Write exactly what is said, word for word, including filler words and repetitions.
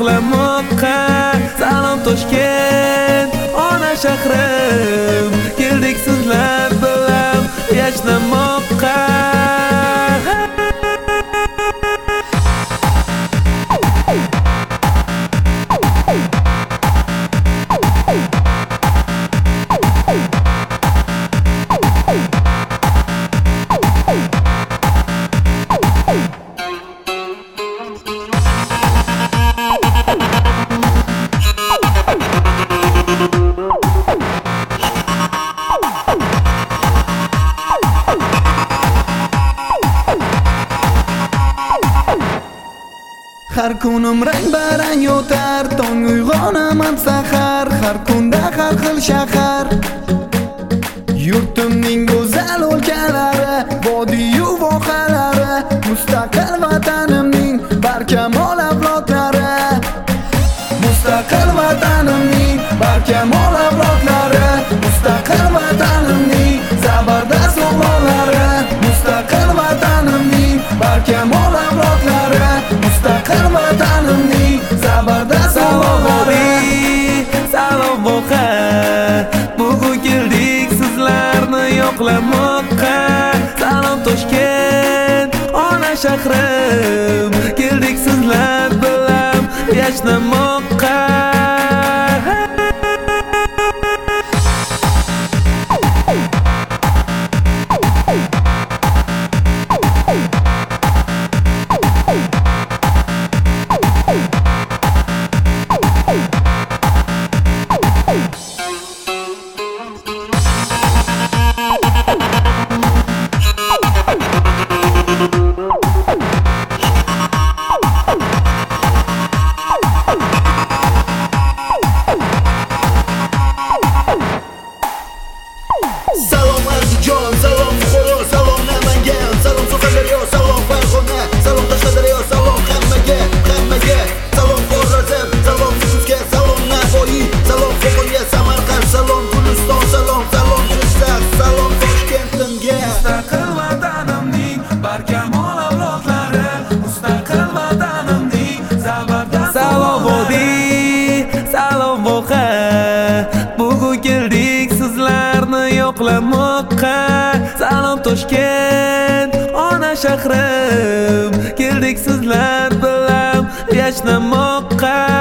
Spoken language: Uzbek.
yo'qlamoqqa. Salom Toshkent, ona shahrim, keldik sizlar bilan yashnamoqqa. Har kunim rang-barang o'tar, tong uyg'onaman sahar, har kunda har xil shahar. Yurtimning go'zal o'lkalari, vodiy-yu vohalari, mustaqil vatanimning barkamol avlodlari. Mustaqil vatanimning barkamol avlodlari, mustaqil vatanimning zabardast o'g'lonlari, mustaqil vatanimning barkamol avlodlari, mustaqil vatanimning zabardast o'g'lonlari. Salom voha, bugun keldik sizlarni yo'qlamoqqa. Salom Toshkent, ona shahrim, keldik sizlar bilan yashnamoqqa. Salom Arzijon, salom Buxoro, salom Namangan, salom Surxondaryo, salom Farg'ona, salom Qashqadaryo, salom hammaga, hammaga, salom Xorazm, salom Nukusga, salom Navoiy, salom Qo'qonga, Samarqand, salom Guliston, salom, salom Jizzax, salom Toshkentimga. Mustaqil vatanimning barkamol avlodlari, mustaqil vatanimning zabardast. Salom vodiy, salom voha, bugun keldik sizlarni yo'qlamoqqa. Salom Toshkent, ona shahrim, keldik sizlar bilan yashnamoqqa.